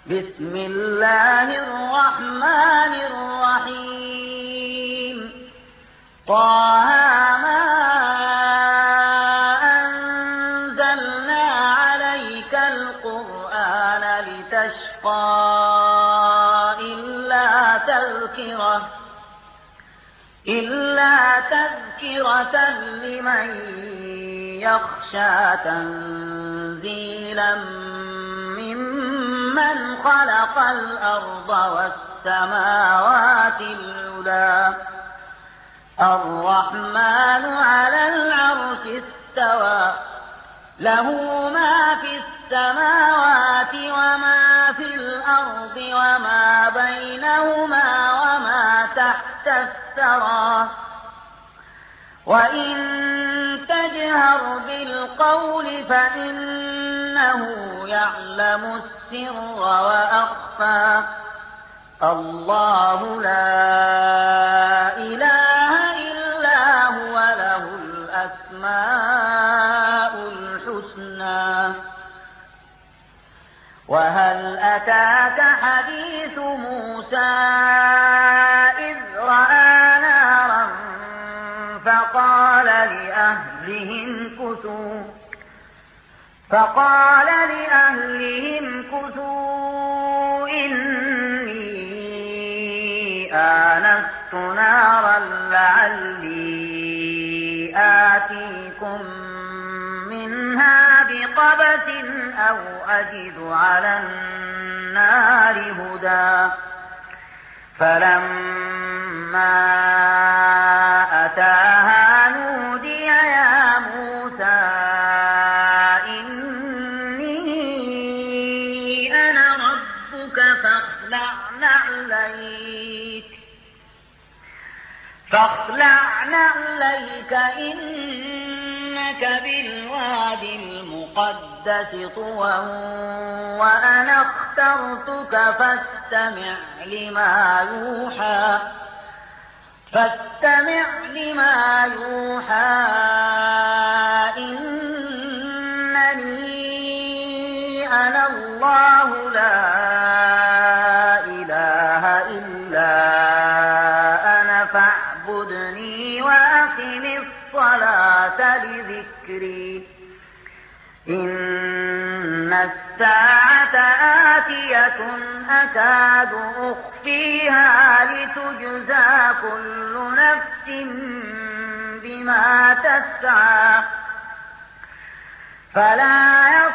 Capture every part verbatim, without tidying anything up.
بسم الله الرحمن الرحيم طه ما أنزلنا عليك القرآن لتشقى إلا تذكرة إلا تذكرة لمن يخشى تنزيلا ممن خلق الأرض والسماوات العلى الرحمن على العرش استوى له ما في السماوات وما في الأرض وما بينهما وما تحت الثرى وإن تجهر بالقول فإنه يعلم السر وأخفى الله لا إله إلا هو له الأسماء الحسنى وهل أتاك حديث موسى إذ رأى نارا فقال لأهلهم كثوا فقال لأهلهم كثوا إني آنست نارا لعلي آتيكم منها بقبس أو أجد على النار هدى فلما أتاها نودي يا موسى إني أنا ربك فاخلع نعليك فاخلع نعليك إنك بالواد المقدس طوى وأنا اخترتك فاستمع لما يوحى فاستمع لما يوحى إنني أنا الله لا إله إلا أنا فاعبدني وأقم الصلاة لذكري إن الساعة آتية أكاد أخفيها لتجزى كل نفس بما تسعى فلا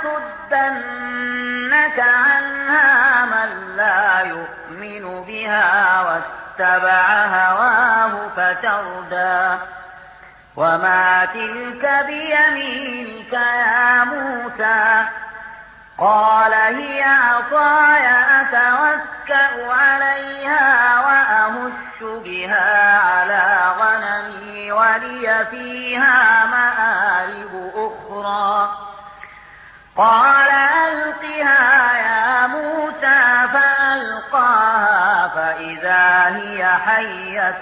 يصدنك عنها من لا يؤمن بها واتبع هواه فتردى وما تلك بيمينك يا موسى قال هي عصاي أتوكأ عليها وأهش بها على غنمي ولي فيها مآرب أخرى قال ألقها يا موسى فألقاها فإذا هي حية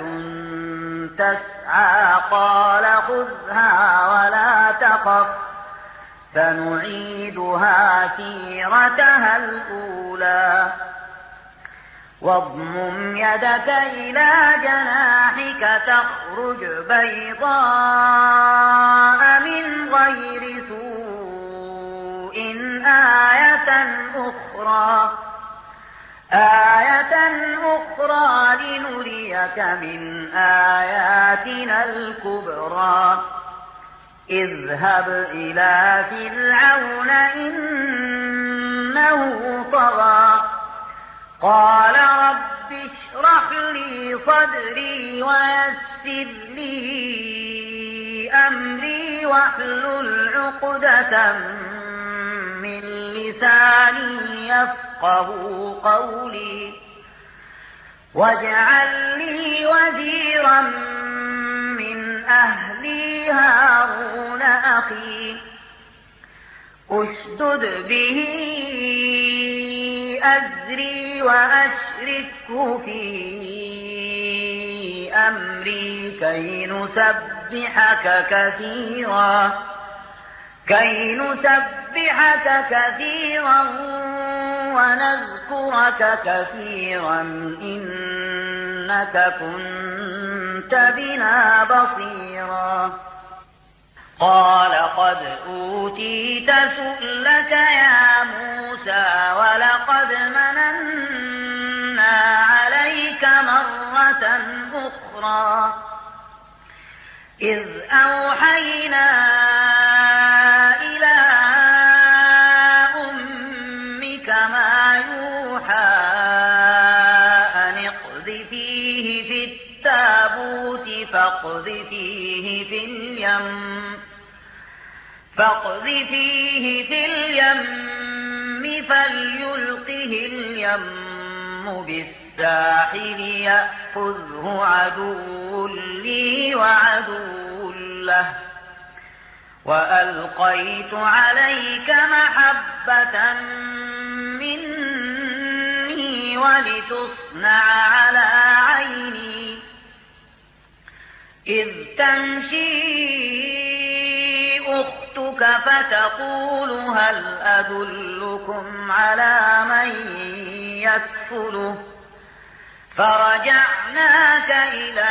تسعى قال خذها ولا تخف سنعيدها سيرتها الأولى واضمم يدك إلى جناحك تخرج بيضاء من غير سوء آية أخرى آية أخرى لنريك من آياتنا الكبرى اذهب إلى فرعون إنه طغى قال رب اشرح لي صدري ويسر لي أمري واحلل عقدة من لساني يفقه قولي واجعل لي وزيرا من أهلي هارون أخي أشدد به أزري وأشركه في أمري كي نسبحك كثيرا كي نسبحك كثيرا ونذكرك كثيرا إنك كنت بنا بصيرا قال قد أوتيت سؤلك يا موسى ولقد مننا عليك مرة أخرى إذ أوحينا إلى أمك ما يوحى أن اقذفيه في التابوت فاقذفيه في اليم فاقذفيه في اليم فليلقه اليم بالساحل يأخذه عدو لي وعدو له وألقيت عليك محبة مني ولتصنع على عيني إذ تمشي أختك فتقول هل أدلكم على من يكفله فرجعناك إلى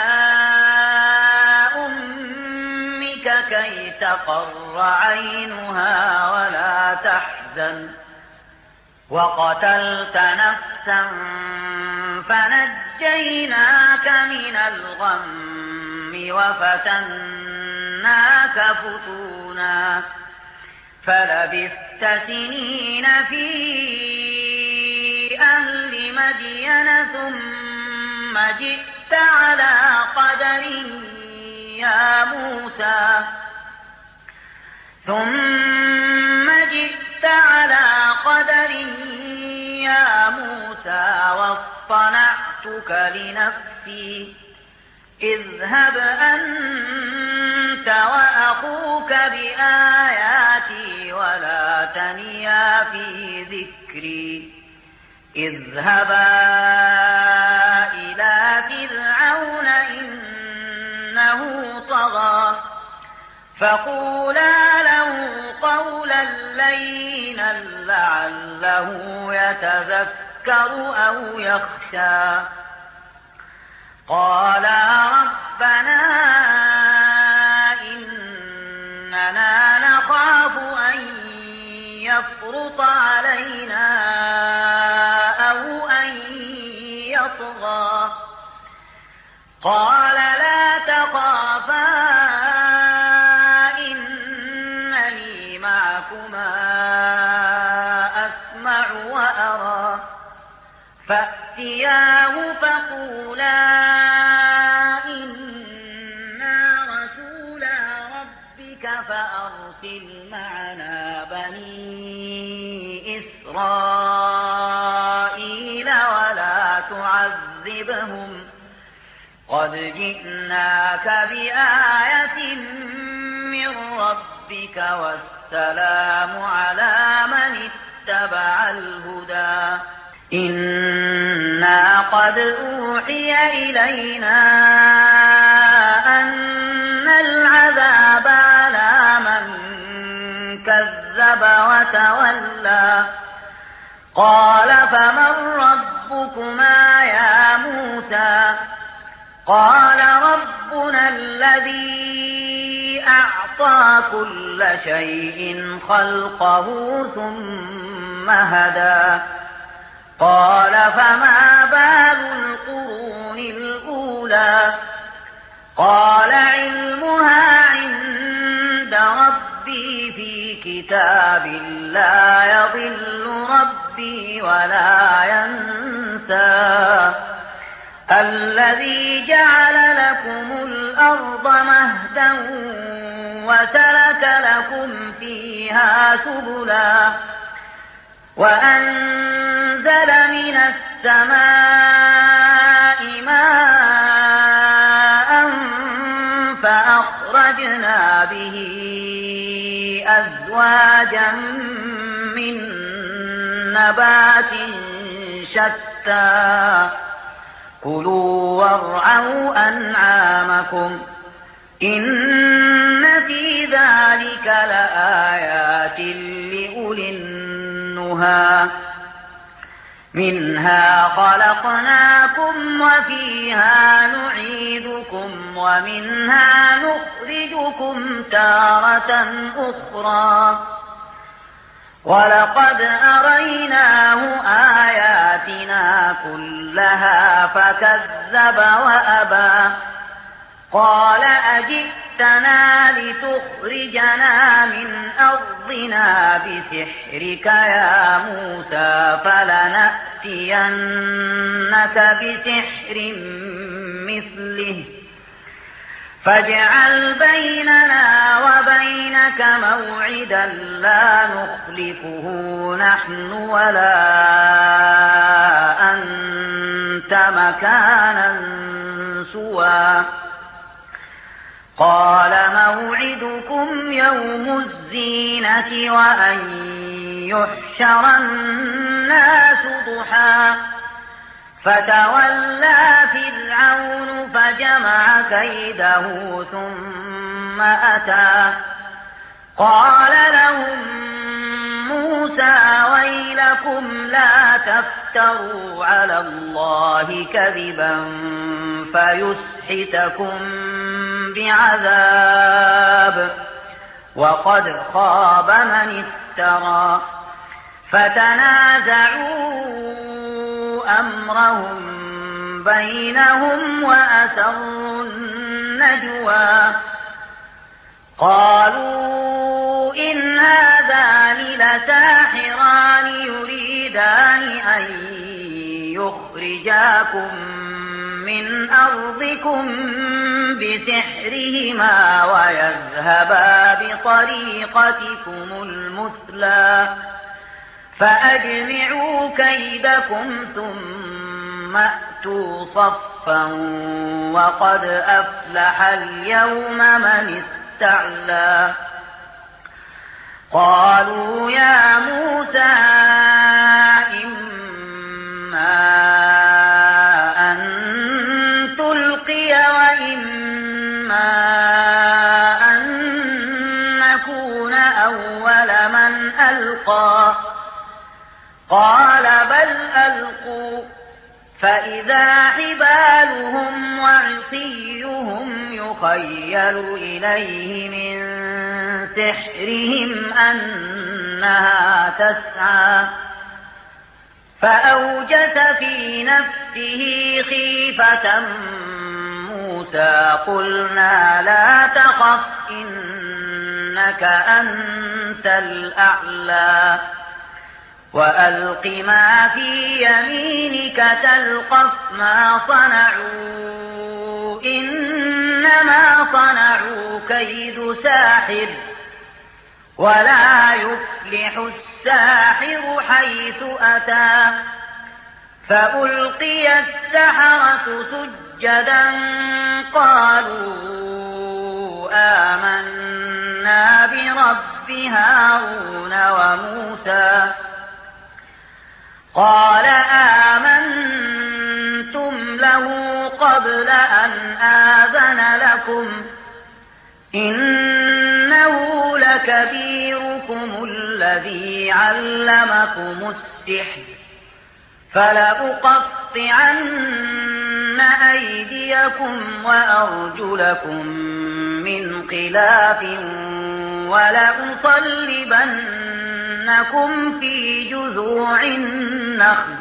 أمك كي تقر عينها ولا تحزن وقتلت نفسا فنجيناك من الغم وفتناك فتونا فلبثت سنين في أهل مدين ثم جئت على قدر يا موسى ثم جئت على قدر يا موسى واصطنعتك لنفسي اذهب أنت وأخوك بآياتي ولا تنيا في ذكري اذهبا إلى فرعون إنه طغى فقولا له قولا لينا لعله يتذكر أو يخشى قالا ربنا إننا نخاف أن يفرط علينا أو أن يطغى قال لا تخافا إنني معكما أسمع وأرى فأتياه فقولا فأرسل معنا بني إسرائيل ولا تعذبهم قد جئناك بآية من ربك والسلام على من اتبع الهدى إنا قد أوحي إلينا أن العذاب على من كذب وتولى قال فمن ربكما يا موسى قال ربنا الذي أعطى كل شيء خلقه ثم هدى قال فما بال القرون الأولى قال علمها عند ربي في كتاب لا يضل ربي ولا ينسى الذي جعل لكم الأرض مهدا وسلك لكم فيها سبلا وأنزل من السماء ماء فأخرجنا به أزواجا من نبات شتى كلوا وارعوا أنعامكم إن في ذلك لآيات لأولي النهى منها خلقناكم وفيها نعيدكم ومنها نخرجكم تارة أخرى ولقد أريناه آياتنا كلها فكذب وأبى قال أجئتنا لتخرجنا من أرضنا بسحرك يا موسى فلنأتينك بسحر مثله فاجعل بيننا وبينك موعدا لا نخلفه نحن ولا أنت مكانا سوى قال موعدكم يوم الزينة وأن يحشر الناس ضحى فتولى فرعون فجمع كيده ثم أتى قال لهم موسى ويلكم لا تفتروا على الله كذبا فيسحتكم بعذاب وقد خاب من افترى فتنازعوا أمرهم بينهم وأسروا النجوى قالوا إن هذان لساحران يريدان أن يخرجاكم من أرضكم بسحرهما ويذهبا بطريقتكم المثلى فأجمعوا كيدكم ثم أتوا صفا وقد أفلح اليوم من استعلى قالوا يا موسى إما أن تلقي وإما أن نكون أول من ألقى قال بل ألقوا فإذا حبالهم وعصيهم يخيل إليه من سحرهم أنها تسعى فأوجس في نفسه خيفة موسى قلنا لا تخف إنك أنت الأعلى وألق ما في يمينك تلقف ما صنعوا إنما صنعوا كيد ساحر ولا يفلح الساحر حيث أتى فألقي السحرة سجدا قالوا آمنا برب هارون وموسى قال آمنتم له قبل أن آذن لكم إنه لكبيركم الذي علمكم السحر فلأقطعن أيديكم وأرجلكم من خلاف ولأصلبنكم في جذوع النخل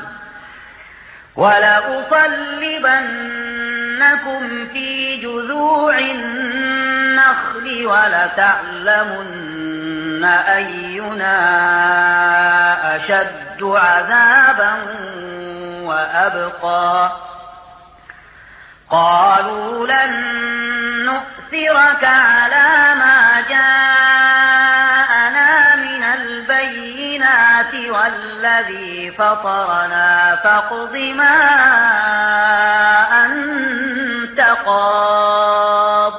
ولأصلبنكم في جذوع النخل ولتعلمن أينا أشد عذابا وأبقى قالوا لن نؤثرك على ما جاءنا من البينات والذي فطرنا فاقض ما أنت قاض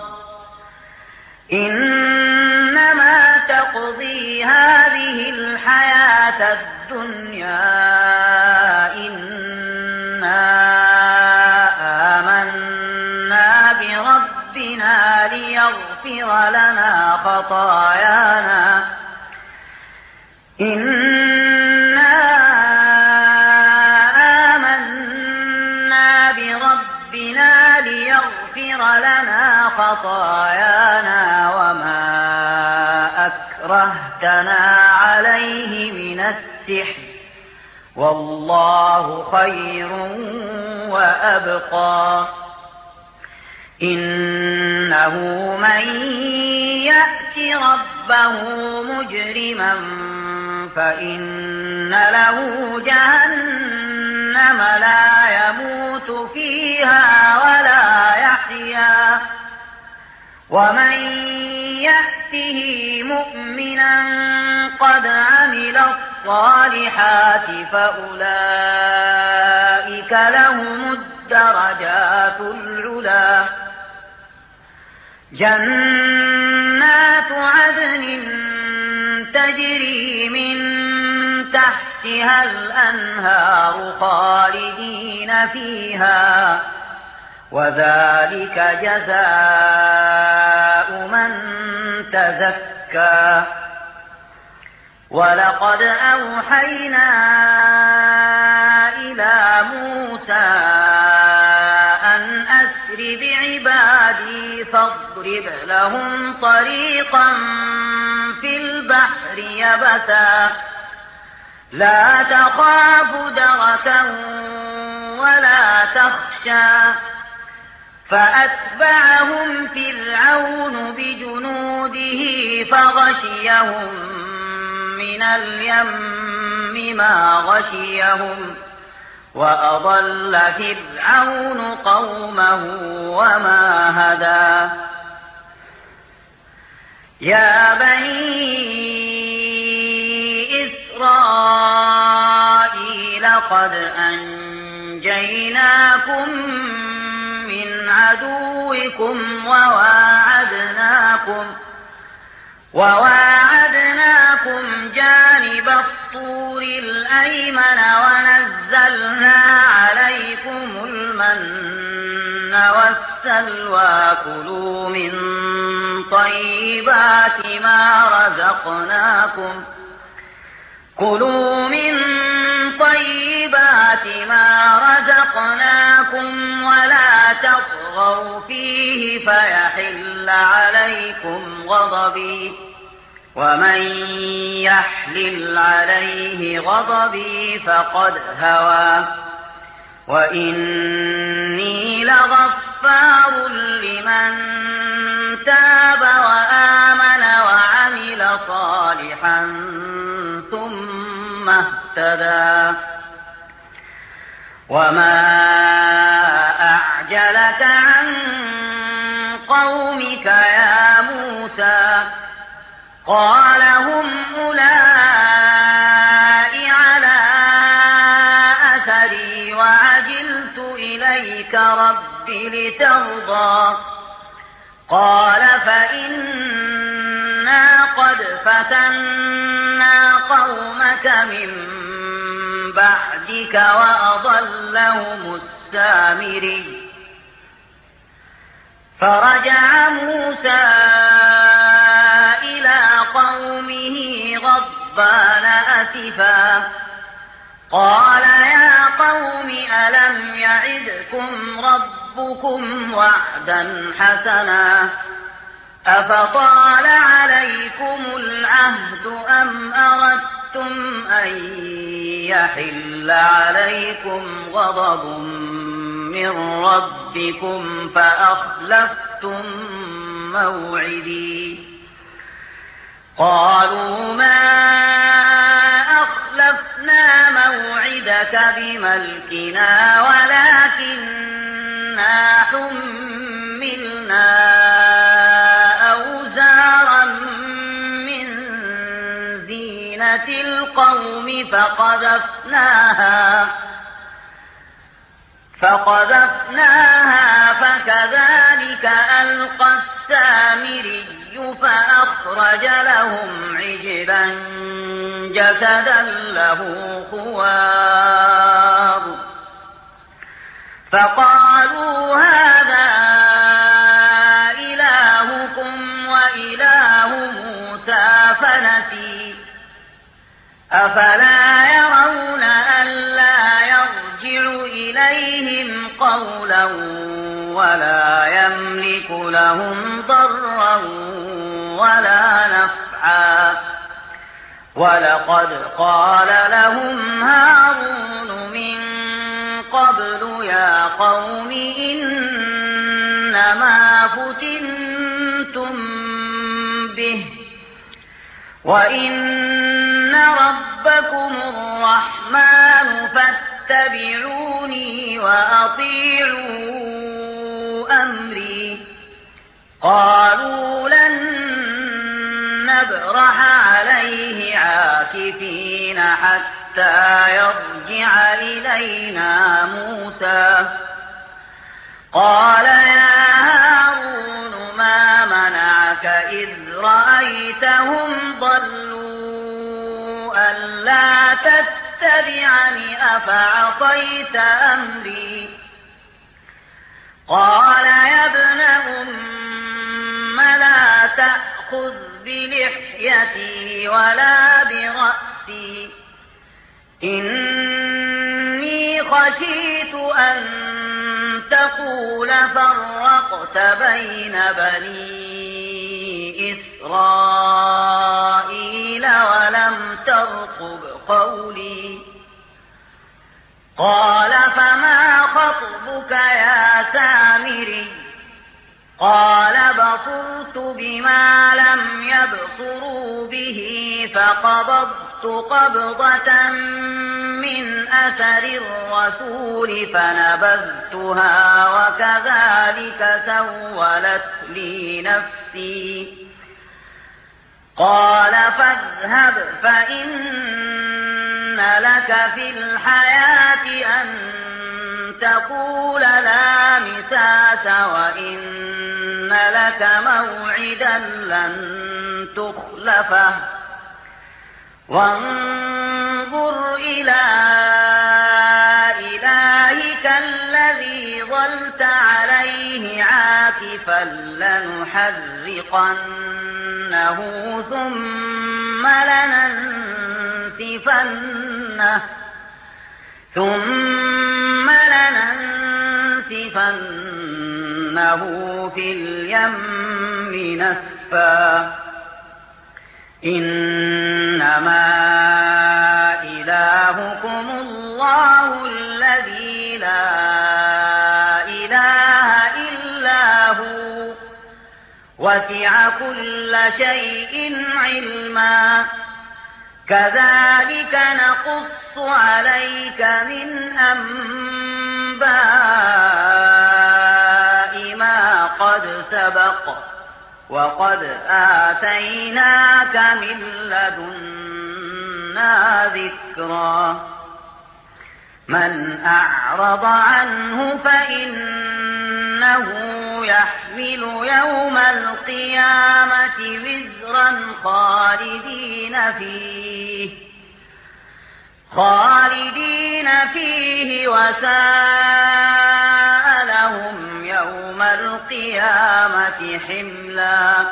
إنما تقضي هذه الحياة الدنيا إنا آمنا بربنا ليغفر لنا خطايانا إنا خطايانا وما أكرهتنا عليه من السحر والله خير وأبقى إنه من يأت ربه مجرما فإن له جهنم لا يموت فيها ولا يحيا ومن يأته مؤمنا قد عمل الصالحات فأولئك لهم الدرجات العلى جنات عدن تجري من تحتها الأنهار خالدين فيها وذلك جزاء من تزكى ولقد أوحينا إلى موسى أن أسر بعبادي فاضرب لهم طريقا في البحر يبسا لا تخاف دركا ولا تخشى فأتبعهم فرعون بجنوده فغشيهم من اليم ما غشيهم وأضل فرعون قومه وما هدى يا بني إسرائيل قد أنجيناكم من عدوكم وواعدناكم وواعدناكم جانب الطور الأيمن ونزلنا عليكم المن والسلوى كلوا من طيبات ما رزقناكم كلوا من طيبات ما رزقناكم ولا تطغوا فيه فيحل عليكم غضبي ومن يحلل عليه غضبي فقد هوى وإني لغفار لمن تاب وآمن وعمل صالحا ثم اهتدى وما أعجلك عن قومك يا موسى قال هم أولئك على أثري وعجلت إليك رب لترضى قال فإنا قد فتنا قومك من بعدك وأضلهم السامري فرجع موسى إلى قومه غضبان أسفا قال يا قوم ألم يعدكم ربكم وعدا حسنا أفطال عليكم العهد أم أردتم أن يحل عليكم غضب من ربكم فأخلفتم موعدي قالوا ما أخلفنا موعدك بملكنا ولكننا حملنا أوزارا من زينة القوم فقذفناها فقذفناها فكذلك ألقى السامري فأخرج لهم عجلا جسدا له خوار فقالوا هذا إلهكم وإله موسى فنسي أفلا يرون ألا يرجع إليهم قولا ولا يملك لهم ضرا ولا نفعا ولقد قال لهم هارون من قبل يا قوم إنما فتنتم به وإن ربكم الرحمن فاتبعوني وأطيعوا أمري قالوا لن نبرح عليه عاكفين حتى يرجع إلينا موسى قال يا هارون ما منعك إذ رأيتهم ضلوا ألا تتبعني أفعصيت أمري قال يا ابن أم لا تأخذ بلحيتي ولا برأسي إني خشيت أن تقول فرقت بين بني إسرائيل ولم ترقب قولي قال فما خطبك يا سامري قال بصرت بما لم يبصروا به فقبضت قبضة من أثر الرسول فنبذتها وكذلك سولت لي نفسي قال فاذهب فإن لك في الحياة أن تقول لا مساس وإن لك موعدا لن تخلفه وانظر إلى إلهك الذي ظلت عليه عاكفا لنحرقنه ثم لننسفنه ثم لننسفنه في اليم نسفا إنما إلهكم الله الذي لا إله إلا هو وسع كل شيء علما كذلك نقص عليك من أنباء ما قد سبق وقد آتيناك من لدنا ذكرا من أعرض عنه فإنه يحمل يوم القيامة وزرا خالدين فيه خالدين فيه وساء لهم يوم القيامة حملا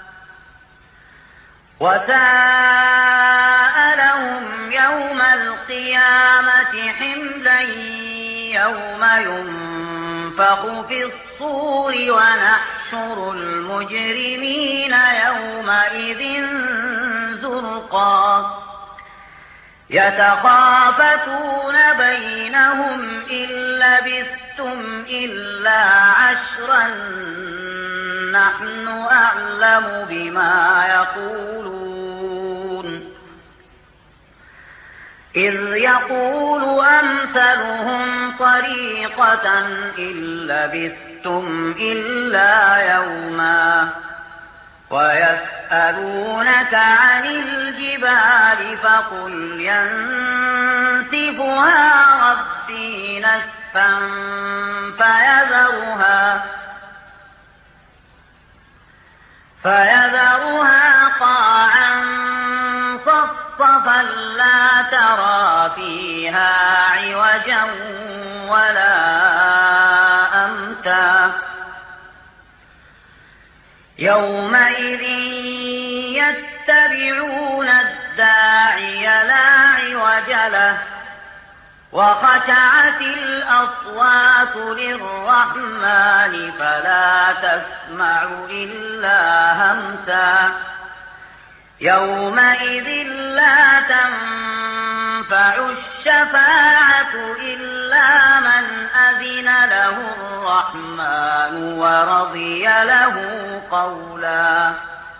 وساء لهم يوم القيامة حملا يوم ينفخ في الصور ونحشر المجرمين يومئذ زرقا يتخافتون بينهم إن لبثتم إلا عشرا نحن أعلم بما يقولون إذ يقول أمثلهم طريقة إن لبثتم إلا يوما ويسألونك عن الجبال فقل ينسفها ربي نسفا فيذرها فيذرها قاعا صفصفا لا ترى فيها عوجا ولا أمتا يومئذ يتبعون الداعي لا عوج له وخشعت الأرض الأصوات للرحمن فلا تسمع إلا همسا يومئذ لا تنفع الشفاعة إلا من أذن له الرحمن ورضي له قولا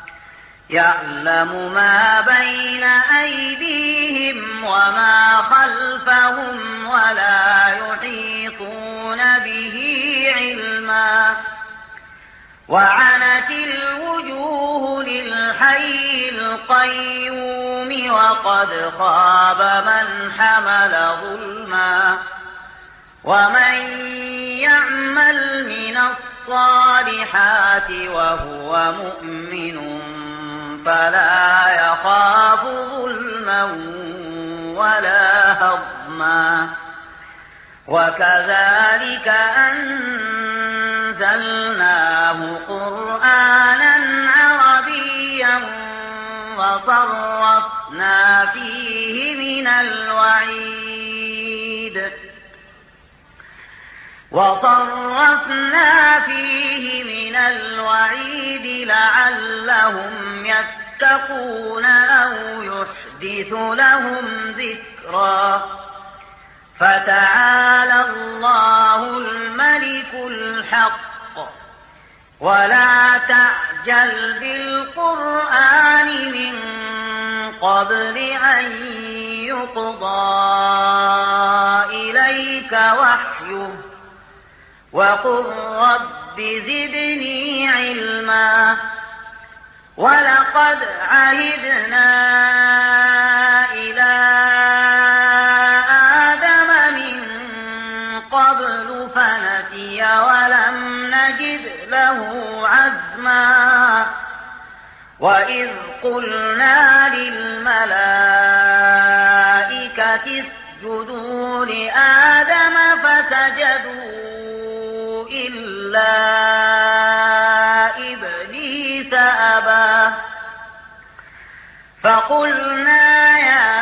يعلم ما بين أيديهم وما خلفهم ولا يحيطون به علما وعنت الوجوه للحي القيوم وقد خاب من حمل ظلما ومن يعمل من الصالحات وهو مؤمن فلا يخاف ظلما ولا هضما وكذلك أنزلناه قرآنا عربيا وصرفنا فيه من الوعيد وصرفنا فيه من الوعيد لعلهم يتقون أو يحدث لهم ذكرا فتعالى الله الملك الحق ولا تعجل بالقرآن من قبل أن يقضى إليك وحيه وقل رب زدني علما ولقد عهدنا إلى آدم من قبل فنسي ولم نجد له عزما وإذ قلنا للملائكة اسجدوا لآدم فسجدوا إلا إبليس أبى فقلنا يا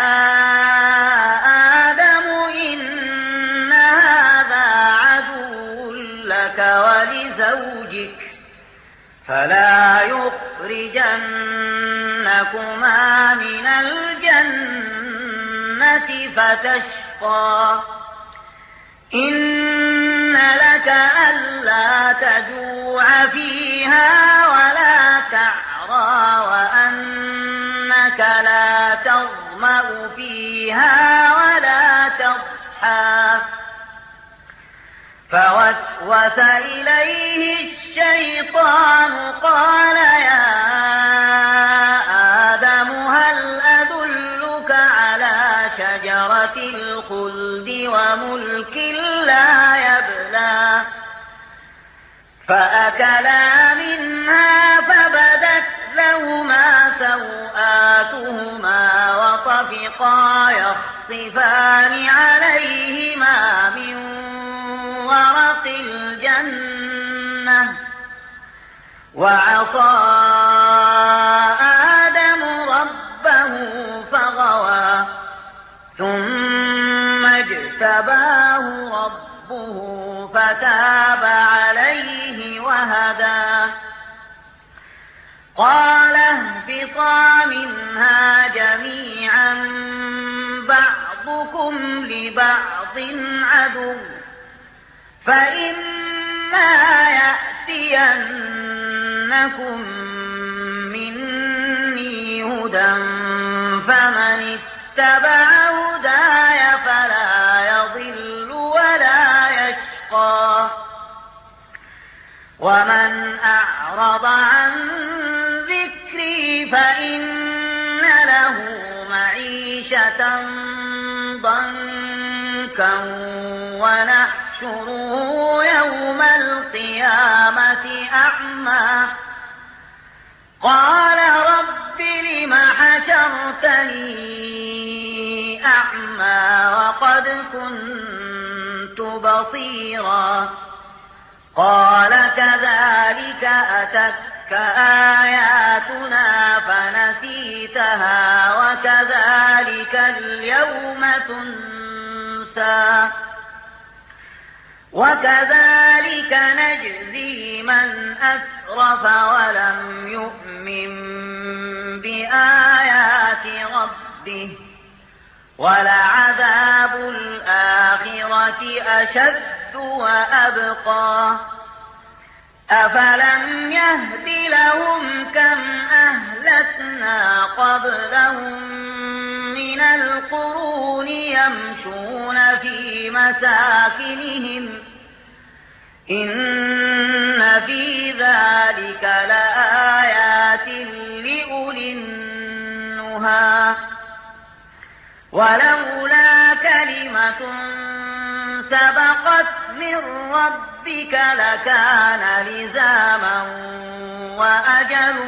آدم إن هذا عدو لك ولزوجك فلا يخرجنكما من الجنة فتشقى إن لك ألا تجوع فيها ولا تعرى وأنك لا تظمأ فيها ولا تضحى فوسوس إليه الشيطان قال يا آدم هل أدلك على شجرة الخلد وملك لا يبلى فأكلا منها فبدت لهما سوآتهما وطفقا يخصفان عليهما من ورق الجنة وعصى آدم ربه فغوى ثم اجتباه ربه فتاب عليه وهدى قال اهبطا منها جميعا بعضكم لبعض عدو فإما يأتينكم مني هدى فمن اتبع هداي فلا يضل ولا يشقى ومن أعرض عن ذكري فإن له معيشة ضنكا ونحشره يوم القيامة أعمى قال رب لم حشرتني أعمى وقد كنت بصيرا قال كذلك أتتك آياتنا فنسيتها وكذلك اليوم تنسى وكذلك نجزي من أسرف ولم يؤمن بآيات ربه ولعذاب الآخرة أشد وأبقى أفلم يهد لهم كم أهلكنا قبلهم من القرون يمشون في مساكنهم إن في ذلك لآيات لأولي النهى ولولا كلمة سبقت من ربك لكان لزاما وأجل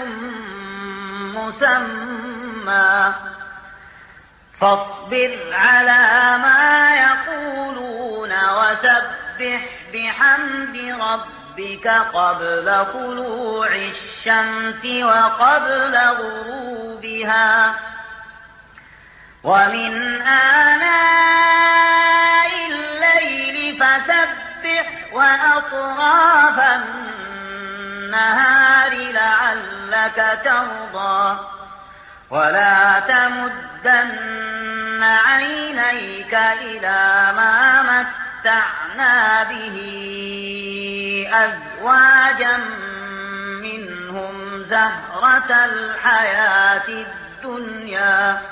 مسمى فاصبر على ما يقولون وسبح بحمد ربك قبل طلوع الشمس وقبل غروبها ومن آناء الليل فسبح وأطراف النهار لعلك ترضى ولا تمدن عينيك إلى ما متعنا به أزواجا منهم زهرة الحياة الدنيا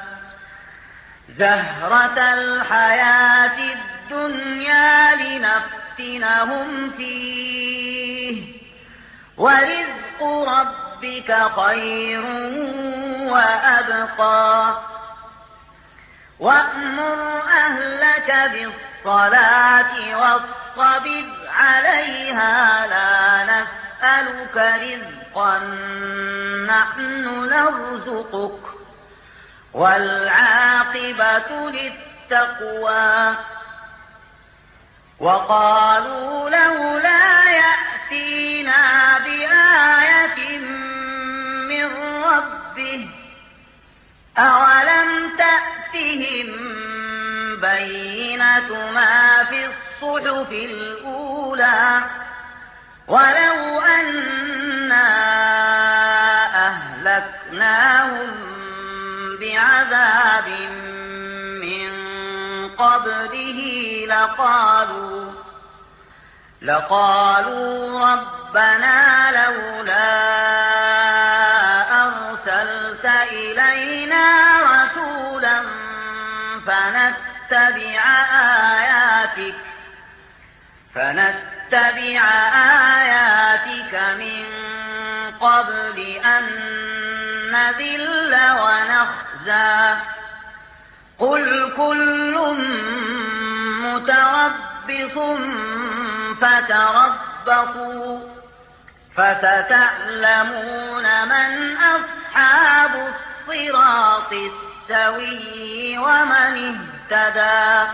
زهرة الحياة الدنيا لنفتنهم فيه ورزق ربك خير وأبقى وأمر أهلك بالصلاة واصطبر عليها لا نسألك رزقا نحن نرزقك والعاقبة للتقوى وقالوا لولا يأتينا بآية من ربه أولم تأتهم بينة ما في الصحف الأولى ولو أنا أهلكناهم بعذاب من قبله لقالوا لقالوا ربنا لولا أرسلت إلينا رسولا فنتبع آياتك فنتبع آياتك من قبل أن نذل ونخزى قل كل متربص فتربصوا فستعلمون من أصحاب الصراط السوي ومن اهتدى.